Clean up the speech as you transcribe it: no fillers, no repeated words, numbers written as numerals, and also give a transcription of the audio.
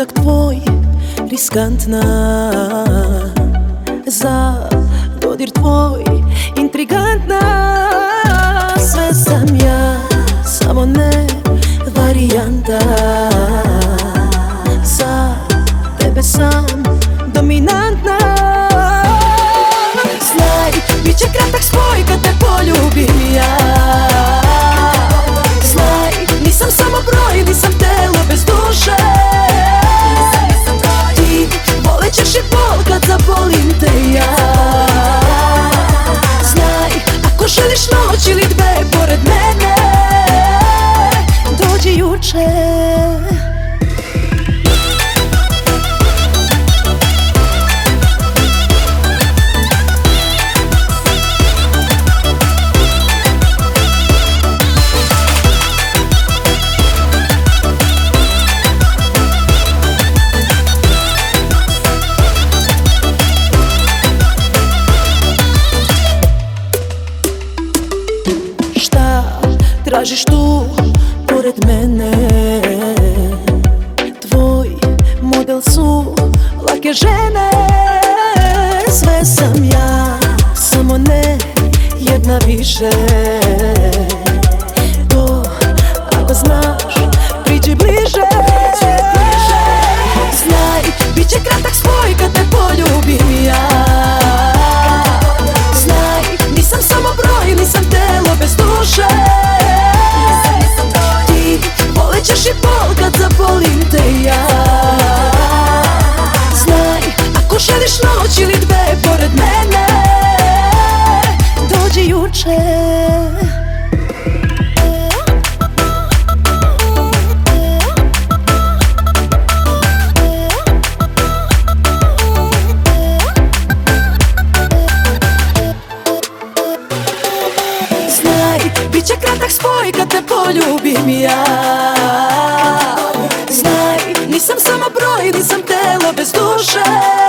mozak tvoj riskantna, za dodir tvoj intrigantna. Sve sam ja, samo ne varijanta, za tebe sam dominantna. Znaj, bit će kratak spoj kad te poljubim ja. Znaj, nisam samo broj, nisam telo bez duše. Ti volit ćeš i bol kad zabolim te ja. Znaj, ako želiš noć ili dve pored mene, dođi juče. Tražiš tu pored mene, tvoj model su lake žene. Sve sam ja, samo ne jedna više. To ako znaš, priđi bliže. Znaj, bit će kratak spoj kad te poljubim ja. Znaj, nisam samo broj, nisam telo bez duše. Ćeš i bol kad zabolim te ja. Znaj, ako želiš noć ili dve pored mene, dođi juče. Znaj, bit će kratak spoj kad te poljubim ja. Znaj, nisam samo broj, nisam telo bez duše.